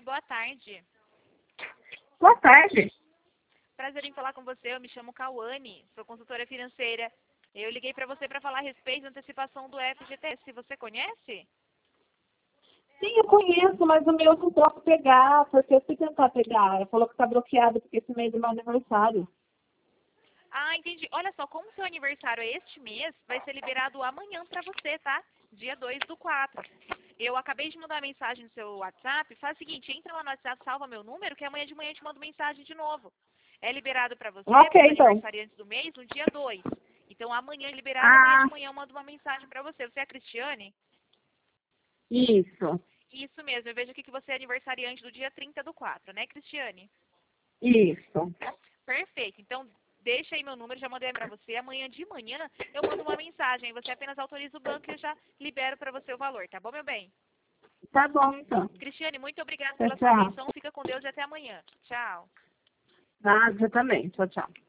boa tarde. Boa tarde. Prazer em falar com você, eu me chamo Cauane, sou consultora financeira. Eu liguei para você para falar a respeito da antecipação do FGTS, você conhece? Sim, eu conheço, mas o meu não posso pegar, porque eu fui tentar pegar. Ela falou que está bloqueado porque esse mês é meu aniversário. Ah, entendi. Olha só, como seu aniversário é este mês, vai ser liberado amanhã para você, tá? Dia 2/4. Eu acabei de mandar mensagem no seu WhatsApp. Faz o seguinte, entra lá no WhatsApp, salva meu número, que amanhã de manhã eu te mando mensagem de novo. É liberado para você, Ok, para os então. aniversariantes do mês, no dia 2. Então amanhã é liberado, amanhã Ah, de manhã eu mando uma mensagem para você. Você é a Cristiane? isso. Isso mesmo, eu vejo aqui que você é aniversariante do dia 30/4, né, Cristiane? Isso. Perfeito. Então, deixa aí meu número, já mandei para você. Amanhã de manhã eu mando uma mensagem. Você apenas autoriza o banco e eu já libero para você o valor, tá bom, meu bem? Tá bom, então. Cristiane, muito obrigada Tchau, pela sua tchau. atenção. Fica com Deus e até amanhã. Tchau. Ah, você também. Tchau, tchau.